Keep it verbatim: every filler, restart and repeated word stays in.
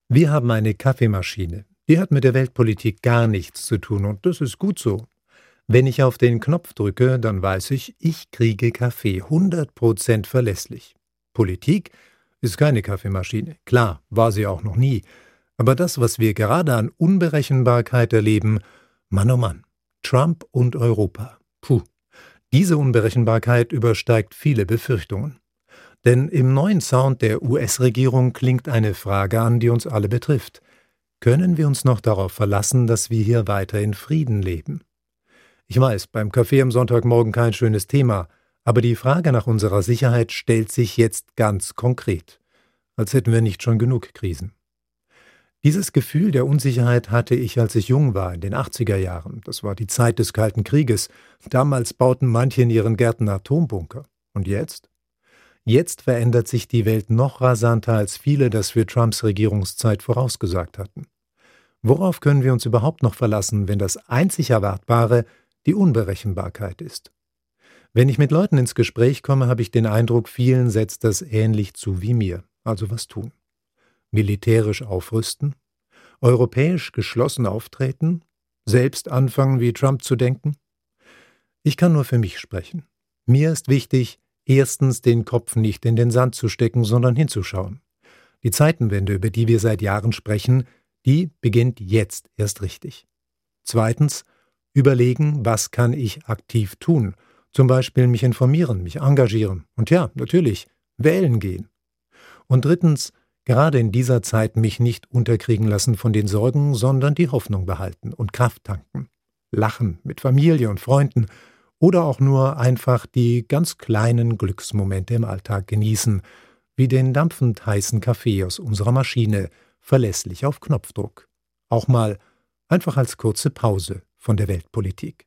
Wir haben eine Kaffeemaschine. Die hat mit der Weltpolitik gar nichts zu tun und das ist gut so. Wenn ich auf den Knopf drücke, dann weiß ich, ich kriege Kaffee, hundert Prozent verlässlich. Politik ist keine Kaffeemaschine. Klar, war sie auch noch nie. Aber das, was wir gerade an Unberechenbarkeit erleben, Mann oh Mann, Trump und Europa. Puh, diese Unberechenbarkeit übersteigt viele Befürchtungen. Denn im neuen Sound der U S-Regierung klingt eine Frage an, die uns alle betrifft. Können wir uns noch darauf verlassen, dass wir hier weiter in Frieden leben? Ich weiß, beim Kaffee am Sonntagmorgen kein schönes Thema, aber die Frage nach unserer Sicherheit stellt sich jetzt ganz konkret. Als hätten wir nicht schon genug Krisen. Dieses Gefühl der Unsicherheit hatte ich, als ich jung war, in den achtziger Jahren. Das war die Zeit des Kalten Krieges. Damals bauten manche in ihren Gärten Atombunker. Und jetzt? Jetzt verändert sich die Welt noch rasanter, als viele das für Trumps Regierungszeit vorausgesagt hatten. Worauf können wir uns überhaupt noch verlassen, wenn das einzig Erwartbare die Unberechenbarkeit ist? Wenn ich mit Leuten ins Gespräch komme, habe ich den Eindruck, vielen setzt das ähnlich zu wie mir. Also was tun? Militärisch aufrüsten? Europäisch geschlossen auftreten? Selbst anfangen, wie Trump zu denken? Ich kann nur für mich sprechen. Mir ist wichtig, erstens den Kopf nicht in den Sand zu stecken, sondern hinzuschauen. Die Zeitenwende, über die wir seit Jahren sprechen, die beginnt jetzt erst richtig. Zweitens, überlegen, was kann ich aktiv tun? Zum Beispiel mich informieren, mich engagieren und ja, natürlich, wählen gehen. Und drittens, gerade in dieser Zeit mich nicht unterkriegen lassen von den Sorgen, sondern die Hoffnung behalten und Kraft tanken. Lachen mit Familie und Freunden oder auch nur einfach die ganz kleinen Glücksmomente im Alltag genießen, wie den dampfend heißen Kaffee aus unserer Maschine, verlässlich auf Knopfdruck. Auch mal einfach als kurze Pause von der Weltpolitik.